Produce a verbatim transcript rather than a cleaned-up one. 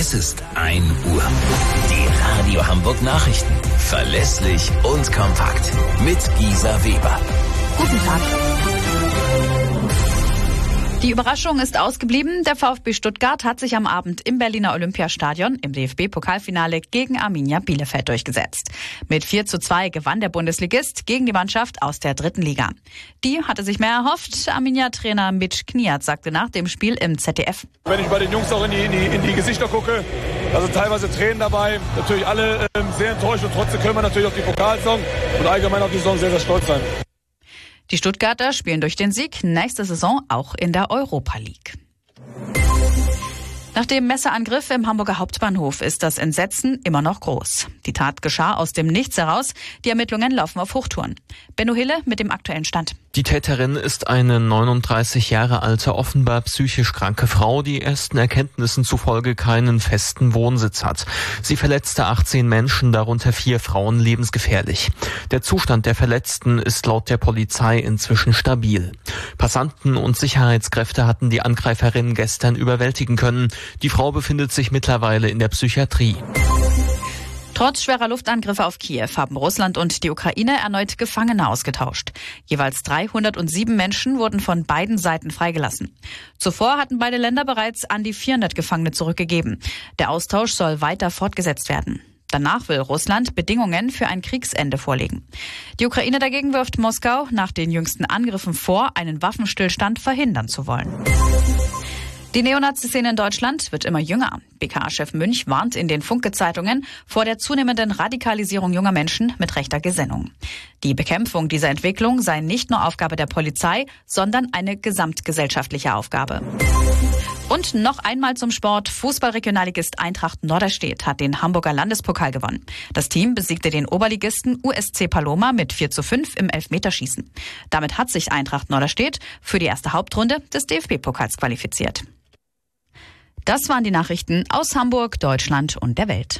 Es ist ein Uhr. Die Radio Hamburg Nachrichten. Verlässlich und kompakt. Mit Gisa Weber. Guten Tag. Die Überraschung ist ausgeblieben. Der VfB Stuttgart hat sich am Abend im Berliner Olympiastadion im D F B-Pokalfinale gegen Arminia Bielefeld durchgesetzt. Mit vier zu zwei gewann der Bundesligist gegen die Mannschaft aus der dritten Liga. Die hatte sich mehr erhofft. Arminia-Trainer Mitch Kniat sagte nach dem Spiel im Z D F. Wenn ich bei den Jungs auch in die, in die, in die Gesichter gucke, da sind teilweise Tränen dabei. Natürlich alle ähm, sehr enttäuscht und trotzdem können wir natürlich auf die Pokalsaison und allgemein auf die Saison sehr, sehr stolz sein. Die Stuttgarter spielen durch den Sieg nächste Saison auch in der Europa League. Nach dem Messerangriff im Hamburger Hauptbahnhof ist das Entsetzen immer noch groß. Die Tat geschah aus dem Nichts heraus. Die Ermittlungen laufen auf Hochtouren. Benno Hille mit dem aktuellen Stand. Die Täterin ist eine neununddreißig Jahre alte, offenbar psychisch kranke Frau, die ersten Erkenntnissen zufolge keinen festen Wohnsitz hat. Sie verletzte achtzehn Menschen, darunter vier Frauen, lebensgefährlich. Der Zustand der Verletzten ist laut der Polizei inzwischen stabil. Passanten und Sicherheitskräfte hatten die Angreiferin gestern überwältigen können. Die Frau befindet sich mittlerweile in der Psychiatrie. Trotz schwerer Luftangriffe auf Kiew haben Russland und die Ukraine erneut Gefangene ausgetauscht. Jeweils dreihundertsieben Menschen wurden von beiden Seiten freigelassen. Zuvor hatten beide Länder bereits an die vierhundert Gefangene zurückgegeben. Der Austausch soll weiter fortgesetzt werden. Danach will Russland Bedingungen für ein Kriegsende vorlegen. Die Ukraine dagegen wirft Moskau nach den jüngsten Angriffen vor, einen Waffenstillstand verhindern zu wollen. Die Neonazi-Szene in Deutschland wird immer jünger. B K-Chef Münch warnt in den Funke-Zeitungen vor der zunehmenden Radikalisierung junger Menschen mit rechter Gesinnung. Die Bekämpfung dieser Entwicklung sei nicht nur Aufgabe der Polizei, sondern eine gesamtgesellschaftliche Aufgabe. Und noch einmal zum Sport. Fußball-Regionalligist Eintracht Norderstedt hat den Hamburger Landespokal gewonnen. Das Team besiegte den Oberligisten U S C Paloma mit vier zu fünf im Elfmeterschießen. Damit hat sich Eintracht Norderstedt für die erste Hauptrunde des D F B-Pokals qualifiziert. Das waren die Nachrichten aus Hamburg, Deutschland und der Welt.